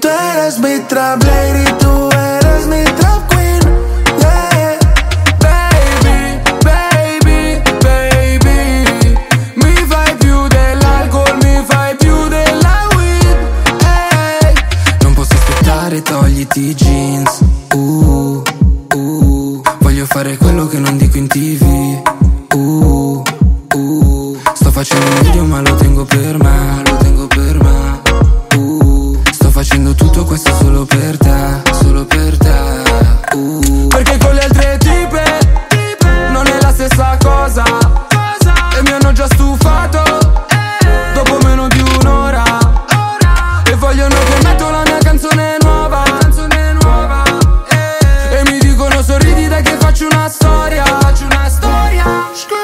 Tú eres mi trap lady, tú eres mi trap queen, yeah. Baby, baby, baby, mi fai più dell'alcol, mi fai più della weed, hey. Non posso aspettare, togliti i jeans, voglio fare quello che non dico in TV, sto facendo un video ma lo tengo per me.